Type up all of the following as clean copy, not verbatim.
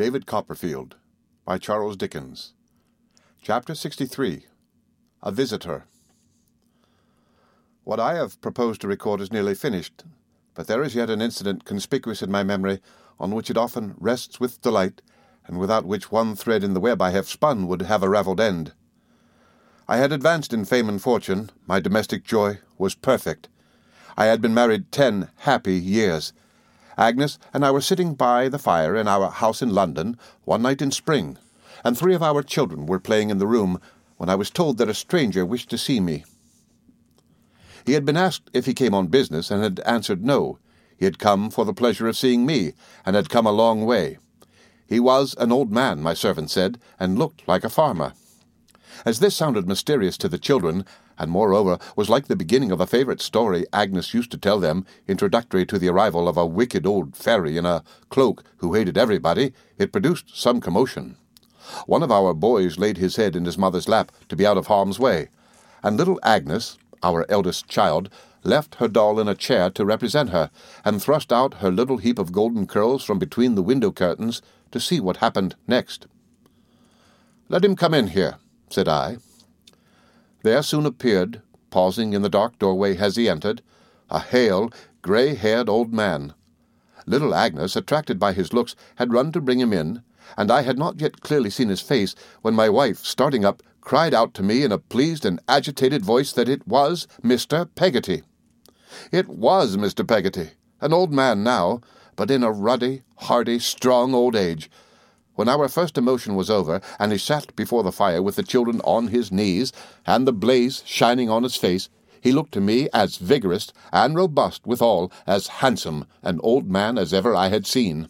David Copperfield, by Charles Dickens. Chapter 63. A Visitor. What I have proposed to record is nearly finished, but there is yet an incident conspicuous in my memory on which it often rests with delight, and without which one thread in the web I have spun would have a ravelled end. I had advanced in fame and fortune. My domestic joy was perfect. I had been married 10 happy years. Agnes and I were sitting by the fire in our house in London one night in spring, and 3 of our children were playing in the room when I was told that a stranger wished to see me. He had been asked if he came on business, and had answered no. He had come for the pleasure of seeing me, and had come a long way. He was an old man, my servant said, and looked like a farmer. As this sounded mysterious to the children, and moreover was like the beginning of a favourite story Agnes used to tell them, introductory to the arrival of a wicked old fairy in a cloak who hated everybody, it produced some commotion. One of our boys laid his head in his mother's lap to be out of harm's way, and little Agnes, our eldest child, left her doll in a chair to represent her, and thrust out her little heap of golden curls from between the window curtains to see what happened next. "Let him come in here," said I. There soon appeared, pausing in the dark doorway as he entered, a hale, grey-haired old man. Little Agnes, attracted by his looks, had run to bring him in, and I had not yet clearly seen his face when my wife, starting up, cried out to me in a pleased and agitated voice that it was Mr. Peggotty. It was Mr. Peggotty, an old man now, but in a ruddy, hardy, strong old age. When our first emotion was over, and he sat before the fire with the children on his knees, and the blaze shining on his face, he looked to me as vigorous and robust withal, as handsome an old man as ever I had seen.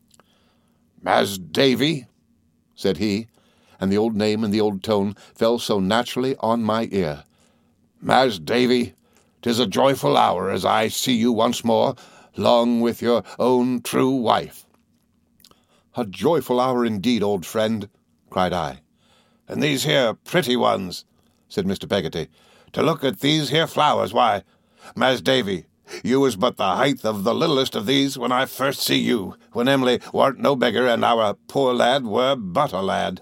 "Mas' Davy," said he, and the old name and the old tone fell so naturally on my ear. "Mas' Davy, 'tis a joyful hour as I see you once more, long with your own true wife." "A joyful hour indeed, old friend," cried I. "And these here pretty ones," said Mr. Peggotty. "To look at these here flowers, why, Mas' Davy, you was but the height of the littlest of these when I first see you, when Emily warn't no beggar, and our poor lad were but a lad."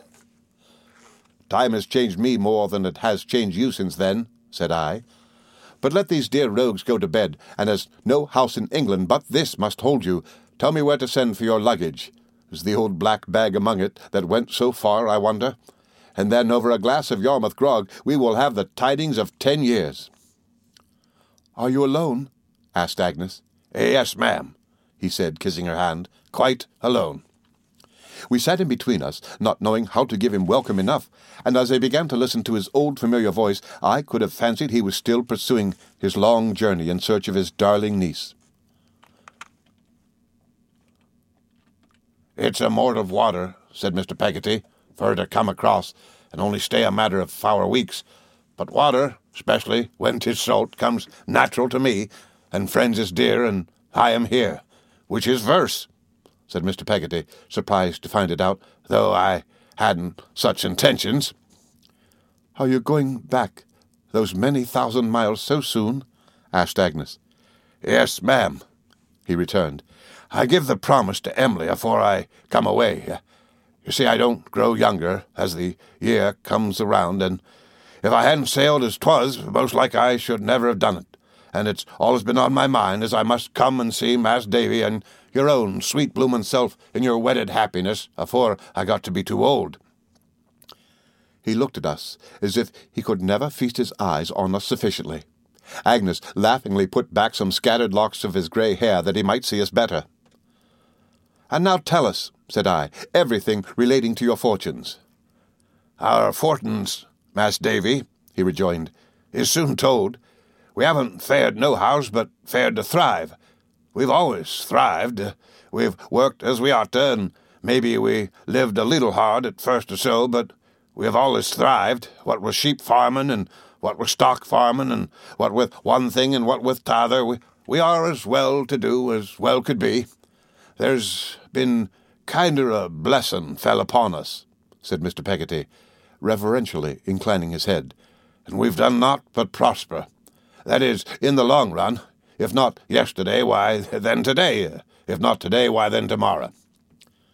"Time has changed me more than it has changed you since then," said I. "But let these dear rogues go to bed, and as no house in England but this must hold you, tell me where to send for your luggage. Is the old black bag among it that went so far, I wonder? And then over a glass of Yarmouth grog we will have the tidings of 10 years. "Are you alone?" asked Agnes. "Yes, ma'am," he said, kissing her hand. "Quite alone." We sat in between us, not knowing how to give him welcome enough, and as I began to listen to his old familiar voice, I could have fancied he was still pursuing his long journey in search of his darling niece. "It's a mort of water," said Mr. Peggotty, "for her to come across, and only stay a matter of 4 weeks. But water, especially when 'tis salt, comes natural to me, and friends is dear, and I am here, which is verse," said Mr. Peggotty, surprised to find it out, "though I hadn't such intentions." "Are you going back those many thousand miles so soon?" asked Agnes. "Yes, ma'am," he returned. "I give the promise to Emily afore I come away. You see, I don't grow younger as the year comes around, and if I hadn't sailed as 'twas, most like I should never have done it. And it's always been on my mind as I must come and see Mas' Davy and your own sweet bloomin' self in your wedded happiness afore I got to be too old." He looked at us as if he could never feast his eyes on us sufficiently. Agnes laughingly put back some scattered locks of his grey hair that he might see us better. "And now tell us," said I, "everything relating to your fortunes." "Our fortunes, Mas' Davy," he rejoined, "is soon told. We haven't fared nohows, but fared to thrive. We've always thrived. We've worked as we ought to, and maybe we lived a little hard at first or so, but we have always thrived, what with sheep farming, and what with stock farming, and what with one thing and what with t'other. We are as well to do as well could be. There's been kinder a blessing fell upon us," said Mr. Peggotty, reverentially inclining his head, "and we've done naught but prosper. That is, in the long run. If not yesterday, why, then today. If not today, why, then tomorrow."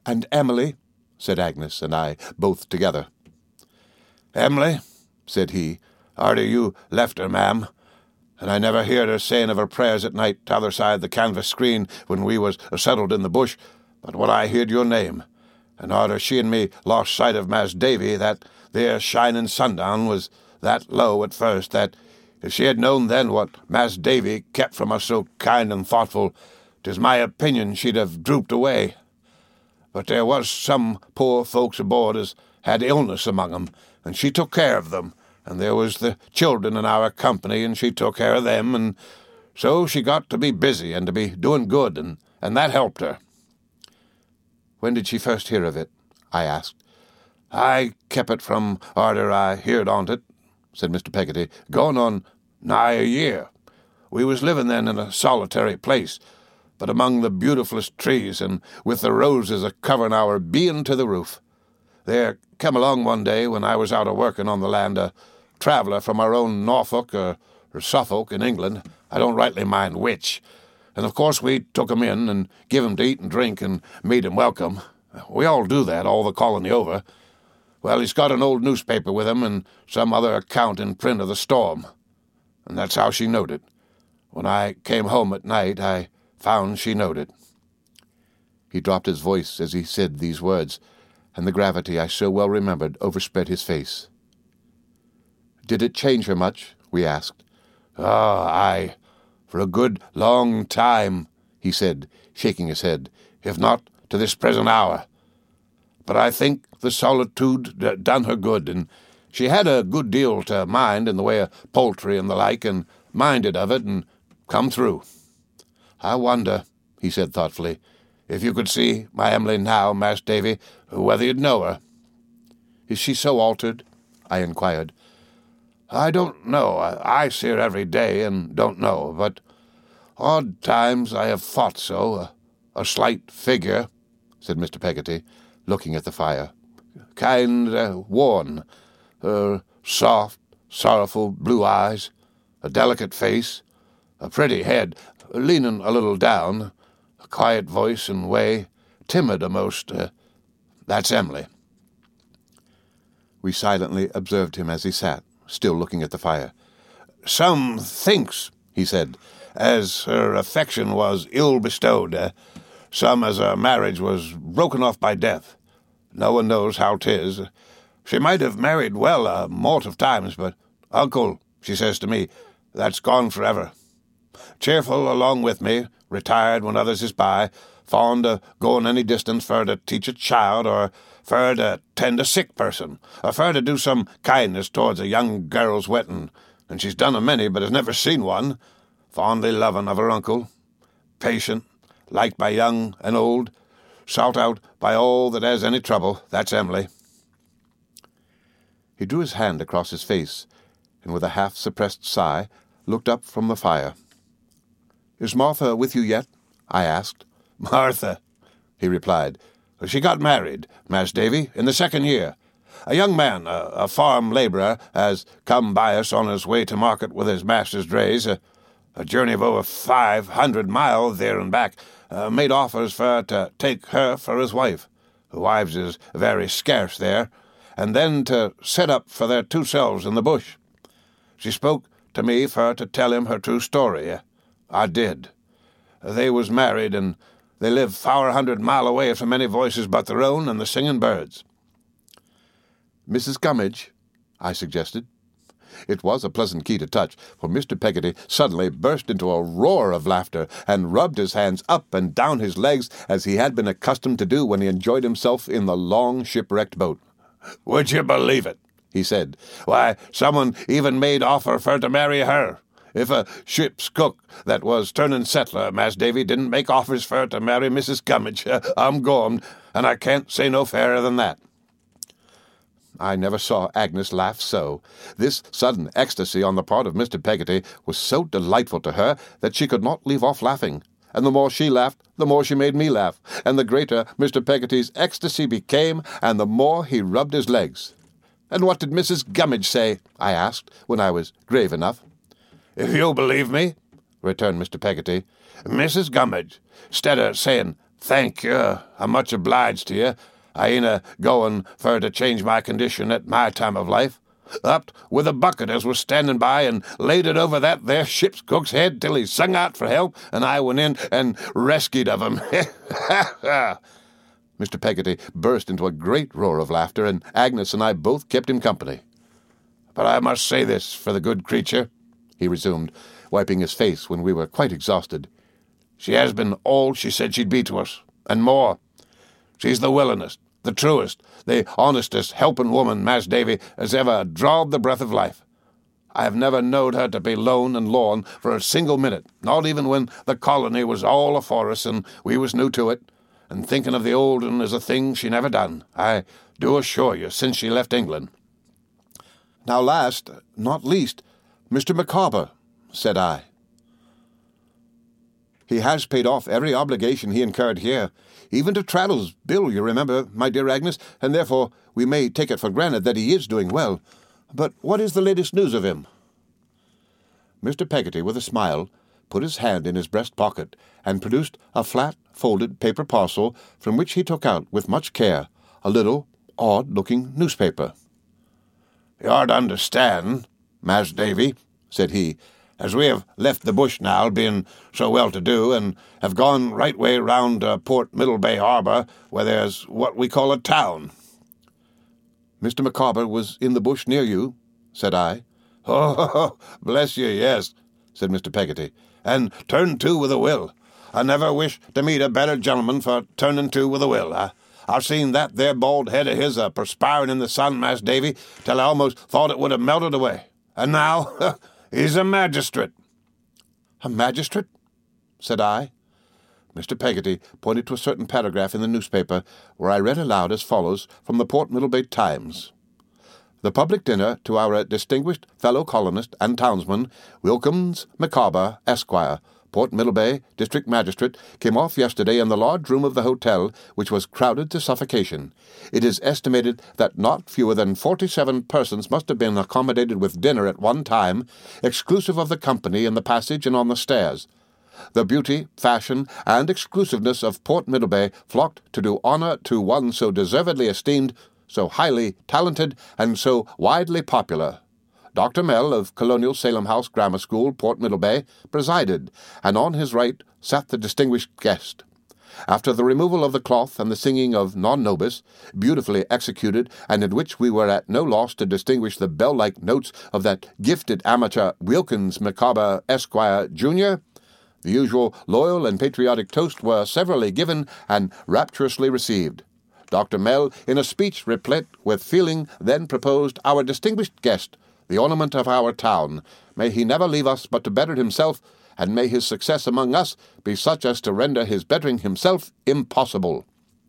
"And Emily?" said Agnes and I, both together. "Emily," said he, "arter you left her, ma'am, and I never heard her saying of her prayers at night t'other side the canvas screen when we was settled in the bush, but when I heard your name, and arter she and me lost sight of Mass Davy, that there shining sundown was that low at first that if she had known then what Mass Davy kept from us so kind and thoughtful, 'tis my opinion she'd have drooped away. But there was some poor folks aboard as had illness among 'em, and she took care of them, and there was the children in our company, and she took care of them, and so she got to be busy and to be doing good, and that helped her." "When did she first hear of it?" I asked. "I kep it from arter I heard on't," said Mr. Peggotty, "going on nigh a year. We was living then in a solitary place, but among the beautifulest trees, and with the roses a-covering our bein to the roof. There came along one day when I was out a-working on the land a traveller from our own Norfolk or Suffolk in England, I don't rightly mind which, and of course we took him in and give him to eat and drink and made him welcome. We all do that, all the colony over. Well, he's got an old newspaper with him and some other account in print of the storm, and that's how she knowed it. When I came home at night, I found she knowed it." He dropped his voice as he said these words, and the gravity I so well remembered overspread his face. "Did it change her much?" we asked. "Ah, aye, for a good long time," he said, shaking his head, "if not to this present hour. But I think the solitude done her good, and she had a good deal to mind in the way of poultry and the like, and minded of it, and come through. I wonder," he said thoughtfully, "if you could see my Emily now, Mass Davy, whether you'd know her." "Is she so altered?" I inquired. "I don't know. I see her every day, and don't know, but odd times I have thought so. A slight figure," said Mr. Peggotty, looking at the fire, "kind worn, soft, sorrowful blue eyes, a delicate face, a pretty head, leaning a little down, a quiet voice and way, timid a'most. That's Emily." We silently observed him as he sat, still looking at the fire. "Some thinks," he said, "as her affection was ill bestowed, some as her marriage was broken off by death. No one knows how 'tis. She might have married well a mort of times, but, 'Uncle,' she says to me, 'that's gone forever. Cheerful along with me, retired when others is by, fond of going any distance for to teach a child, or for to tend a sick person, or for to do some kindness towards a young girl's wedding, and she's done a many but has never seen one, fondly loving of her uncle, patient, liked by young and old, sought out by all that has any trouble. That's Emily." He drew his hand across his face, and with a half-suppressed sigh, looked up from the fire. "Is Martha with you yet?" I asked. "Martha," he replied. "She got married, Mass Davy, in the 2nd year. A young man, a farm labourer, has come by us on his way to market with his master's drays, a journey of over 500 mile there and back, made offers for to take her for his wife. Wives is very scarce there, and then to set up for their two selves in the bush. She spoke to me for to tell him her true story. I did. They was married, and they live 400 mile away from any voices but their own and the singing birds." "Mrs. Gummidge?" I suggested. It was a pleasant key to touch, for Mr. Peggotty suddenly burst into a roar of laughter and rubbed his hands up and down his legs as he had been accustomed to do when he enjoyed himself in the long shipwrecked boat. "Would you believe it?" he said. "Why, someone even made offer for to marry her. If a ship's cook that was turning settler, Mass Davy, didn't make offers for to marry Mrs. Gummidge, I'm gormed, and I can't say no fairer than that." I never saw Agnes laugh so. This sudden ecstasy on the part of Mr. Peggotty was so delightful to her that she could not leave off laughing, and the more she laughed, the more she made me laugh, and the greater Mr. Peggotty's ecstasy became, and the more he rubbed his legs. "And what did Mrs. Gummidge say?" I asked, when I was grave enough. "If you'll believe me," returned Mr. Peggotty, "Mrs. Gummidge, 'stead of saying Thank you. I'm much obliged to you. I ain't a-going for to change my condition at my time of life. Up with a bucket as was standing by and laid it over that there ship's cook's head till he sung out for help, and I went in and rescued of him. Mr. Peggotty burst into a great roar of laughter, and Agnes and I both kept him company. But I must say this for the good creature, he resumed, wiping his face when we were quite exhausted. She has been all she said she'd be to us, and more. She's the willingest, the truest, the honestest helping woman, Mass Davy, as ever drawed the breath of life. I have never knowed her to be lone and lorn for a single minute, not even when the colony was all afore us and we was new to it, and thinking of the old un is a thing she never done, I do assure you, since she left England. Now last, not least, Mr. Micawber, said I. He has paid off every obligation he incurred here, even to Traddles' bill, you remember, my dear Agnes, and therefore we may take it for granted that he is doing well. But what is the latest news of him? Mr. Peggotty, with a smile, put his hand in his breast pocket and produced a flat, folded paper parcel from which he took out, with much care, a little, odd-looking newspaper. "You're to understand, Mass Davy," said he, "as we have left the bush now, being so well-to-do, and have gone right way round to Port Middlebay Harbour, where there's what we call a town." "Mr. Micawber was in the bush near you?" said I. "Oh, bless you, yes," said Mr. Peggotty, "and turned to with a will. I never wish to meet a better gentleman for turning to with a will. I've seen that there bald head of his perspiring in the sun, Mass Davy, till I almost thought it would have melted away. And now he's a magistrate." "A magistrate?" said I. Mr. Peggotty pointed to a certain paragraph in the newspaper, where I read aloud as follows from the Port Middlebay Times. "The public dinner to our distinguished fellow colonist and townsman, Wilkins Micawber, Esquire, Port Middlebay, District Magistrate, came off yesterday in the large room of the hotel, which was crowded to suffocation. It is estimated that not fewer than 47 persons must have been accommodated with dinner at one time, exclusive of the company in the passage and on the stairs. The beauty, fashion, and exclusiveness of Port Middlebay flocked to do honour to one so deservedly esteemed, so highly talented, and so widely popular. Dr. Mell, of Colonial Salem House Grammar School, Port Middlebay, presided, and on his right sat the distinguished guest. After the removal of the cloth and the singing of Non Nobis, beautifully executed, and in which we were at no loss to distinguish the bell-like notes of that gifted amateur Wilkins Micawber, Esquire, Jr., the usual loyal and patriotic toast were severally given and rapturously received. Dr. Mell, in a speech replete with feeling, then proposed our distinguished guest, the ornament of our town. May he never leave us but to better himself, and may his success among us be such as to render his bettering himself impossible.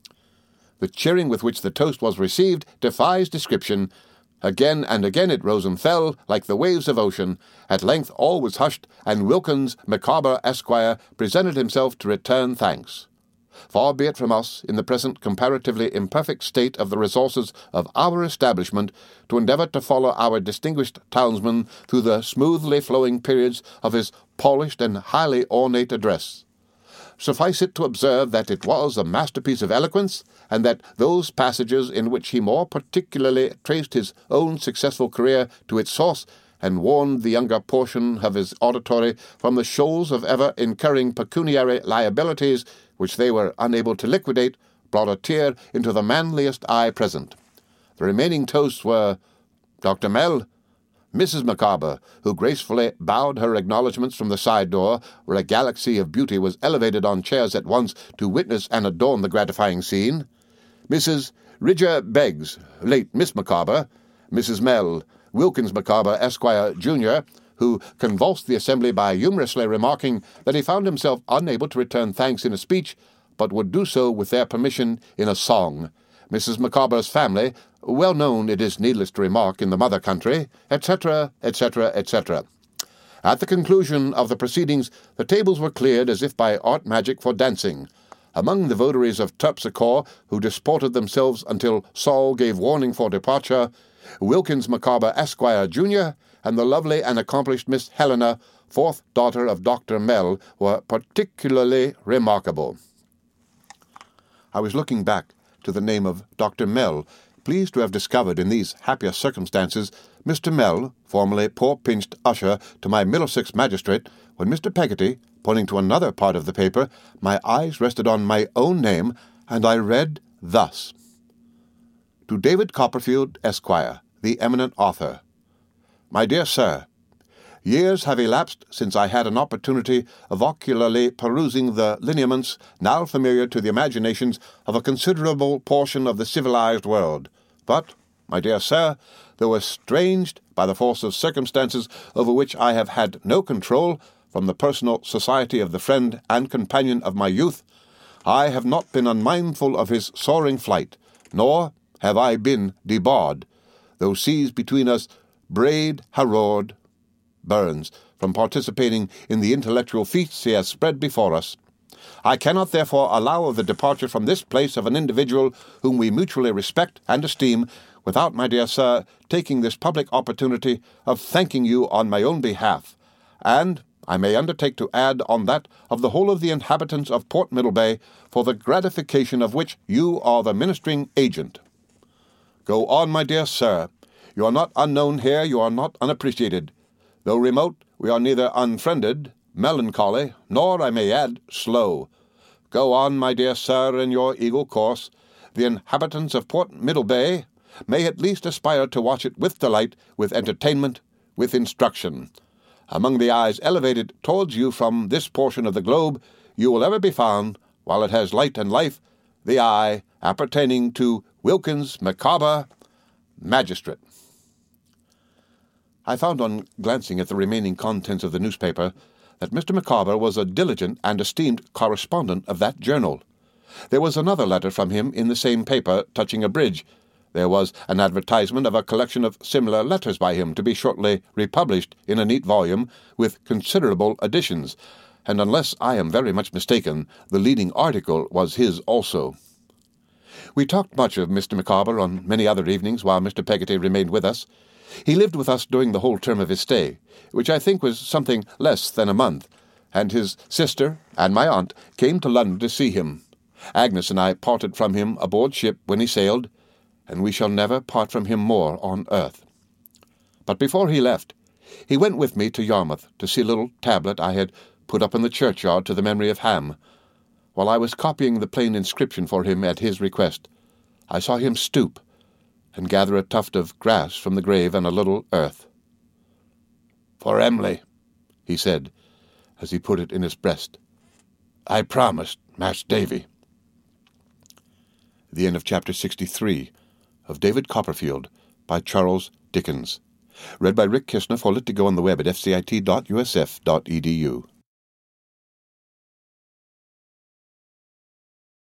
The cheering with which the toast was received defies description. Again and again it rose and fell, like the waves of ocean. At length all was hushed, and Wilkins Micawber, Esquire, presented himself to return thanks. Far be it from us, in the present comparatively imperfect state of the resources of our establishment, to endeavour to follow our distinguished townsman through the smoothly flowing periods of his polished and highly ornate address. Suffice it to observe that it was a masterpiece of eloquence, and that those passages in which he more particularly traced his own successful career to its source, and warned the younger portion of his auditory from the shoals of ever incurring pecuniary liabilities which they were unable to liquidate, brought a tear into the manliest eye present. The remaining toasts were Dr. Mell, Mrs. Micawber, who gracefully bowed her acknowledgments from the side door, where a galaxy of beauty was elevated on chairs at once to witness and adorn the gratifying scene, Mrs. Ridger Beggs, late Miss Micawber, Mrs. Mell, Wilkins Micawber, Esquire, Jr., who convulsed the assembly by humorously remarking that he found himself unable to return thanks in a speech, but would do so with their permission in a song. Mrs. Micawber's family, well known, it is needless to remark, in the mother country, etc., etc., etc. At the conclusion of the proceedings, the tables were cleared as if by art magic for dancing. Among the votaries of Terpsichore, who disported themselves until Saul gave warning for departure, Wilkins Micawber, Esquire, Jr., and the lovely and accomplished Miss Helena, fourth daughter of Dr. Mell, were particularly remarkable. I was looking back to the name of Dr. Mell, pleased to have discovered in these happier circumstances Mr. Mell, formerly poor pinched usher to my Middlesex magistrate, when Mr. Peggotty, pointing to another part of the paper, my eyes rested on my own name, and I read thus: To David Copperfield, Esquire, the eminent author. My dear Sir, years have elapsed since I had an opportunity of ocularly perusing the lineaments now familiar to the imaginations of a considerable portion of the civilized world. But, my dear Sir, though estranged by the force of circumstances over which I have had no control from the personal society of the friend and companion of my youth, I have not been unmindful of his soaring flight, nor have I been debarred, though seas between us braid, Harold Burns, from participating in the intellectual feasts he has spread before us. I cannot therefore allow of the departure from this place of an individual whom we mutually respect and esteem, without, my dear Sir, taking this public opportunity of thanking you on my own behalf, and I may undertake to add on that of the whole of the inhabitants of Port Middlebay, for the gratification of which you are the ministering agent. Go on, my dear Sir. You are not unknown here, you are not unappreciated. Though remote, we are neither unfriended, melancholy, nor, I may add, slow. Go on, my dear Sir, in your eagle course. The inhabitants of Port Middlebay may at least aspire to watch it with delight, with entertainment, with instruction. Among the eyes elevated towards you from this portion of the globe, you will ever be found, while it has light and life, the eye appertaining to Wilkins Micawber, Magistrate. I found on glancing at the remaining contents of the newspaper that Mr. Micawber was a diligent and esteemed correspondent of that journal. There was another letter from him in the same paper touching a bridge. There was an advertisement of a collection of similar letters by him to be shortly republished in a neat volume with considerable additions, and unless I am very much mistaken, the leading article was his also. We talked much of Mr. Micawber on many other evenings while Mr. Peggotty remained with us. He lived with us during the whole term of his stay, which I think was something less than a month, and his sister and my aunt came to London to see him. Agnes and I parted from him aboard ship when he sailed, and we shall never part from him more on earth. But before he left, he went with me to Yarmouth to see a little tablet I had put up in the churchyard to the memory of Ham. While I was copying the plain inscription for him at his request, I saw him stoop and gather a tuft of grass from the grave and a little earth. "For Em'ly," he said, as he put it in his breast. "I promised, Mass Davy." The end of Chapter 63 of David Copperfield by Charles Dickens. Read by Rick Kistner for Lit2Go on the web at fcit.usf.edu.